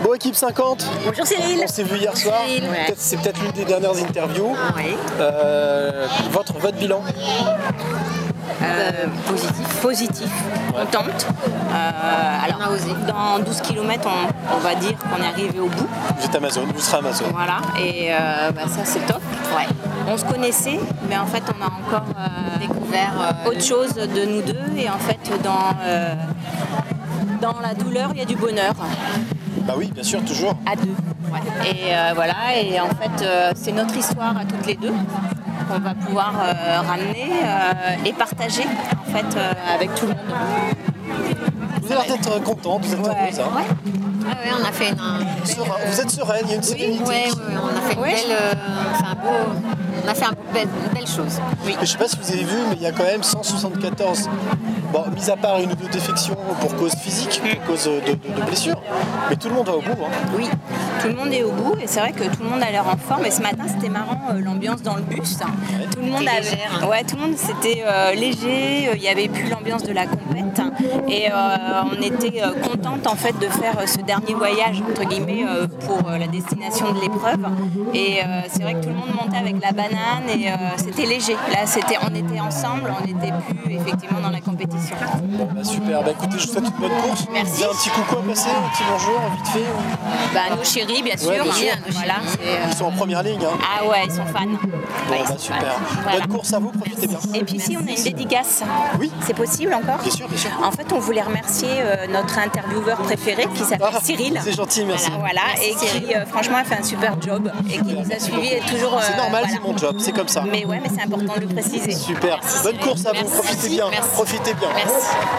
Bon, équipe 50. Bonjour Cyril. On s'est vu hier soir. Ouais. C'est peut-être l'une des dernières interviews. Oui. Votre bilan. Positif, contente. Alors, on a osé. Dans 12 km, on va dire qu'on est arrivé au bout. Vous êtes Amazon, vous serez Amazon. Voilà, et ça c'est top. Ouais. On se connaissait, mais en fait on a encore Découvert autre chose de nous deux. Et en fait dans la douleur, il y a du bonheur. Bah oui, bien sûr, toujours. À deux. Ouais. Et voilà, et en fait c'est notre histoire à toutes les deux qu'on va pouvoir ramener et partager en fait avec tout le monde. Vous avez l'air d'être contente, vous êtes heureuse. Hein. Ouais. Ah ouais, on a fait Vous êtes sereine, il y a une sérénité. ouais, on a fait une belle, une belle chose. Oui. Je ne sais pas si vous avez vu, mais il y a quand même 174. Bon, mis à part une ou deux défections pour cause physique, pour cause de blessures, mais tout le monde va au bout. Hein. Oui, tout le monde est au bout et c'est vrai que tout le monde a l'air en forme. Et ce matin, c'était marrant l'ambiance dans le bus. Tout le monde tout le monde c'était léger. Il n'y avait plus l'ambiance de la compète et on était contente en fait de faire ce dernier voyage entre guillemets pour la destination de l'épreuve. Et c'est vrai que tout le monde montait avec la banane et c'était léger. Là, on était ensemble, on n'était plus effectivement dans la compétition. Bon, bah, super. Bah, écoutez, je vous souhaite une bonne course. Merci. Vous avez un petit coucou à passer, un petit bonjour, vite fait. Nos chéris, bien sûr. Ouais, bien sûr. Voilà, Ils sont en première ligne. Hein. Ah ouais, ils sont fans. Bon, bah, super. Voilà. Bonne course à vous, profitez bien. Et puis ici, on a une dédicace. Oui. C'est possible encore ? Bien sûr, bien sûr. En fait, on voulait remercier notre intervieweur préféré qui s'appelle Cyril. C'est gentil, merci. Voilà, et qui franchement a fait un super job et qui nous a suivis et toujours. C'est normal, voilà. c'est mon job, c'est comme ça. Mais ouais, mais c'est important de le préciser. Super. Bonne course à vous, Merci. profitez bien. Merci. Profitez bien. Merci.